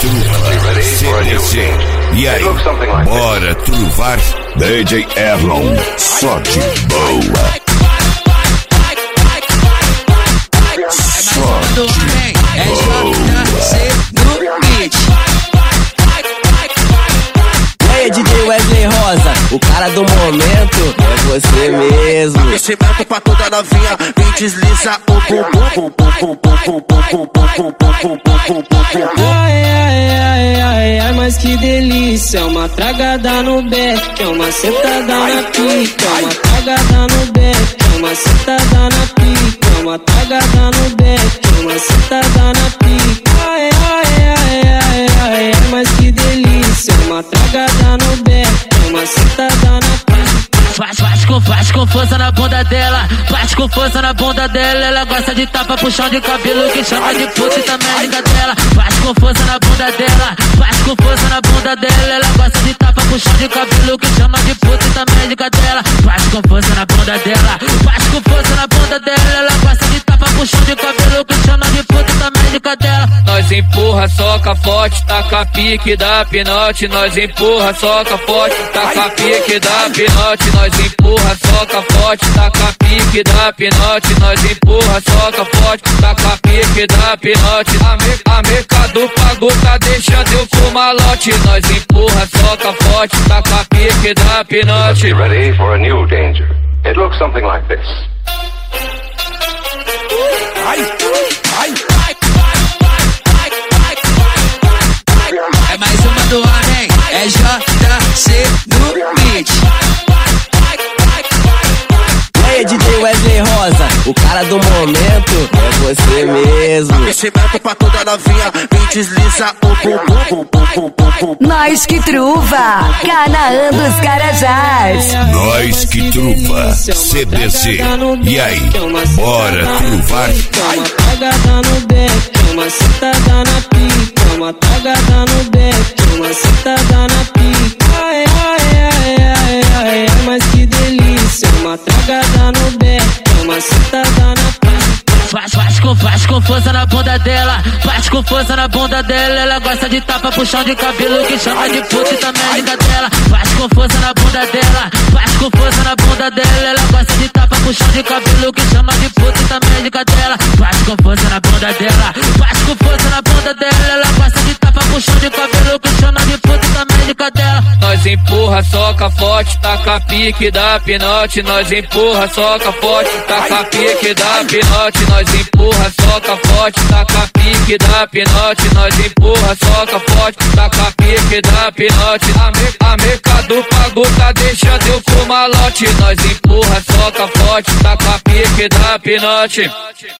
Truva, CDC. E aí, bora truvar? DJ Erlon, só de boa. Só de boa. DJ Wesley Rosa, o cara do momento é você mesmo. Aquecimento pra toda novinha, vem desliza o bumbum. Ai, ai, ai, ai, ai, mas que delícia. É uma tragada no beck, é uma sentada na pica. É uma tragada no beck, é uma sentada na pica. É uma tragada no beck, é uma sentada na pica. Ai, ai, ai, ai, ai, ai, mas que delícia. É uma tragada no beck, é uma sentada na pica. Faz com força na bunda dela, faz com força na bunda dela. Ela gosta de tapa, puxão de cabelo, que chama de puta e também liga dela. Faz com força na bunda dela, faz com força na bunda dela. Ela gosta de tapa, puxão de cabelo, que chama de puta e também liga dela. Faz com força na bunda dela, faz com força na bunda dela. Ela gosta de tapa, puxão de cabelo, que chama de puta e também liga dela. Nós empurra, soca forte, taca pique, dá pinote. Nós empurra, soca forte, taca pique, dá pinote. Nós empurra, soca forte, taca pique, dá pinote. Nós empurra, soca forte, taca pique, dá pinote. A meca do pago tá deixando eu com malote. Nós empurra, soca forte, taca pique, dá pinote. Be ready for a new danger. It looks something like this. É mais uma do homem, é JC no beat. DJ Wesley Rosa, o cara do momento é você mesmo. Aquecimento pra toda novinha, vem desliza o bumbum. Nós que truva, Canaã dos Carajás. Nós que truva, CDC. E aí, bora truvar? É uma tragada no beck, é uma sentada na pica. É uma tragada no beck, é uma sentada na pica. Ai, ai, ai, ai, ai, ai, mas que delícia. É uma tragada no beck, é uma sentada na pica. Faz com força na bunda dela, faz com força na bunda dela. Ela gosta de tapa, puxão de cabelo, que chama de puta e também liga dela. Faz com força na bunda dela, faz com força na bunda dela. Ela gosta de tapa, puxão de cabelo, que chama de puta e também liga dela. Faz com força na bunda dela, faz com força na bunda dela. Ela gosta de tapa, puxão de cabelo, que chama de puta e também liga dela. Nós empurra, soca forte, taca pique, dá pinote. Nós empurra, soca forte, taca pique, dá pinote. Nós empurra, soca forte, taca pique, dá pinote. Nós empurra, soca forte, taca pique, dá pinote. A meca do pago tá deixando eu com malote. Nós empurra, soca forte, taca pique, dá pinote.